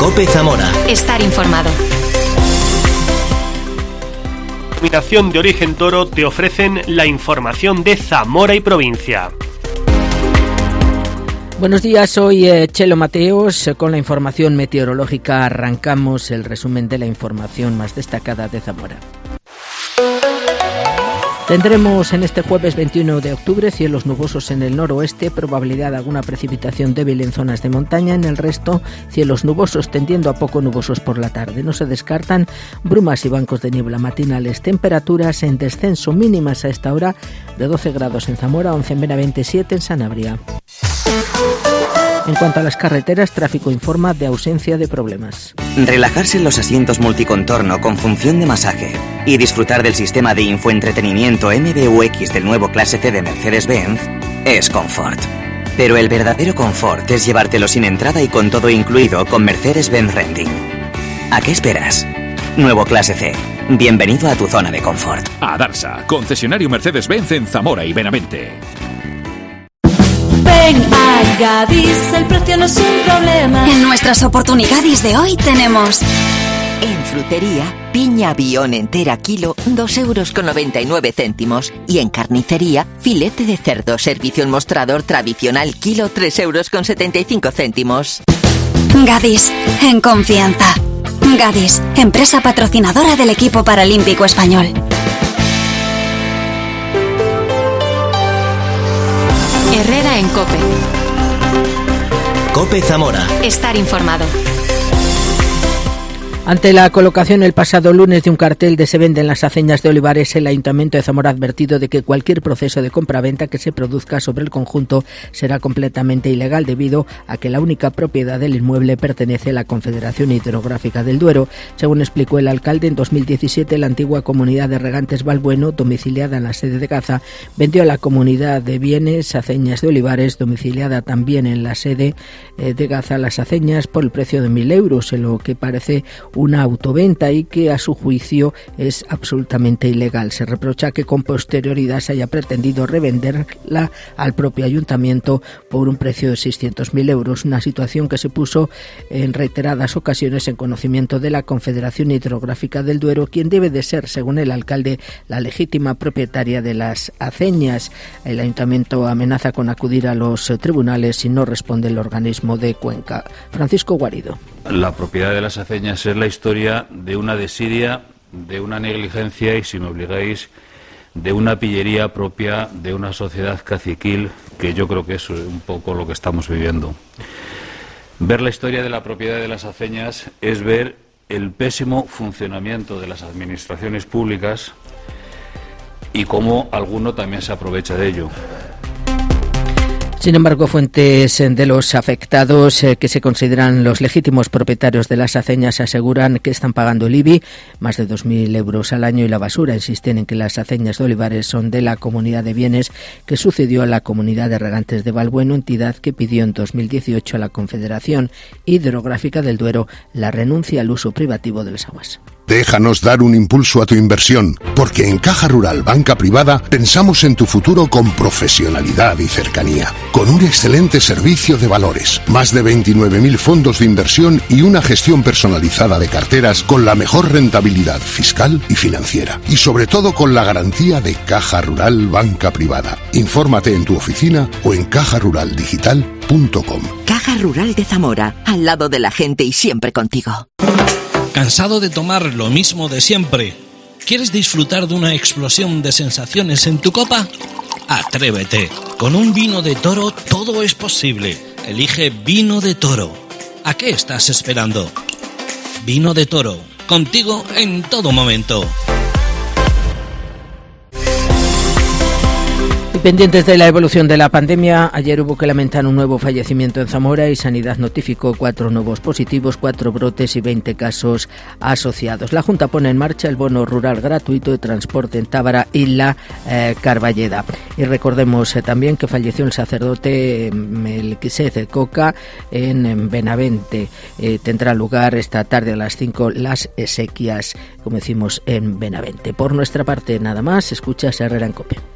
COPE Zamora. Estar informado. Denominación de origen toro te ofrecen la información de Zamora y provincia. Buenos días, soy Chelo Mateos. Con la información meteorológica arrancamos el resumen de la información más destacada de Zamora. Tendremos en este jueves 21 de octubre cielos nubosos en el noroeste, probabilidad de alguna precipitación débil en zonas de montaña. En el resto, cielos nubosos tendiendo a poco nubosos por la tarde. No se descartan brumas y bancos de niebla matinales. Temperaturas en descenso mínimas a esta hora de 12 grados en Zamora, 11 en Benavente, 7 en Sanabria. En cuanto a las carreteras, tráfico informa de ausencia de problemas. Relajarse en los asientos multicontorno con función de masaje y disfrutar del sistema de infoentretenimiento MBUX del nuevo Clase C de Mercedes-Benz es confort. Pero el verdadero confort es llevártelo sin entrada y con todo incluido con Mercedes-Benz Renting. ¿A qué esperas? Nuevo Clase C. Bienvenido a tu zona de confort. A Darsa, concesionario Mercedes-Benz en Zamora y Benavente. Ven a Gadis, el precio no es un problema. En nuestras oportunidades de hoy tenemos... En frutería, piña Bion entera kilo, 2,99 €. Y en carnicería, filete de cerdo, servicio en mostrador tradicional kilo, 3,75 €. Gadis, en confianza. Gadis, empresa patrocinadora del equipo paralímpico español. Herrera en COPE. COPE Zamora. Estar informado. Ante la colocación el pasado lunes de un cartel de "Se venden las aceñas de Olivares", el Ayuntamiento de Zamora ha advertido de que cualquier proceso de compraventa que se produzca sobre el conjunto será completamente ilegal debido a que la única propiedad del inmueble pertenece a la Confederación Hidrográfica del Duero. Según explicó el alcalde, en 2017 la antigua comunidad de regantes Valbueno, domiciliada en la sede de Gaza, vendió a la comunidad de bienes Aceñas de Olivares, domiciliada también en la sede de Gaza, las aceñas por el precio de 1.000 €, en lo que parece una autoventa y que a su juicio es absolutamente ilegal. Se reprocha que con posterioridad se haya pretendido revenderla al propio ayuntamiento por un precio de 600.000 €, una situación que se puso en reiteradas ocasiones en conocimiento de la Confederación Hidrográfica del Duero, quien debe de ser, según el alcalde, la legítima propietaria de las aceñas. El ayuntamiento amenaza con acudir a los tribunales si no responde el organismo de Cuenca. Francisco Guarido. La propiedad de las aceñas es la historia de una desidia, de una negligencia y, si me obligáis, de una pillería propia de una sociedad caciquil, que yo creo que es un poco lo que estamos viviendo. Ver la historia de la propiedad de las aceñas es ver el pésimo funcionamiento de las administraciones públicas y cómo alguno también se aprovecha de ello. Sin embargo, fuentes de los afectados que se consideran los legítimos propietarios de las aceñas aseguran que están pagando el IBI, más de 2.000 € al año, y la basura. Insisten en que las aceñas de Olivares son de la comunidad de bienes que sucedió a la comunidad de regantes de Valbueno, entidad que pidió en 2018 a la Confederación Hidrográfica del Duero la renuncia al uso privativo de las aguas. Déjanos dar un impulso a tu inversión, porque en Caja Rural Banca Privada pensamos en tu futuro con profesionalidad y cercanía, con un excelente servicio de valores, más de 29.000 fondos de inversión y una gestión personalizada de carteras con la mejor rentabilidad fiscal y financiera, y sobre todo con la garantía de Caja Rural Banca Privada. Infórmate en tu oficina o en cajaruraldigital.com. Caja Rural de Zamora, al lado de la gente y siempre contigo. ¿Cansado de tomar lo mismo de siempre? ¿Quieres disfrutar de una explosión de sensaciones en tu copa? Atrévete. Con un vino de toro todo es posible. Elige Vino de Toro. ¿A qué estás esperando? Vino de Toro. Contigo en todo momento. Pendientes de la evolución de la pandemia, ayer hubo que lamentar un nuevo fallecimiento en Zamora y Sanidad notificó 4 nuevos positivos, 4 brotes y 20 casos asociados. La Junta pone en marcha el bono rural gratuito de transporte en Tábara y la Carballeda. Y recordemos también que falleció el sacerdote Melquisedec Coca en Benavente. Tendrá lugar esta tarde a las 5 las exequias, como decimos, en Benavente. Por nuestra parte, nada más. Escuchas Herrera en COPE.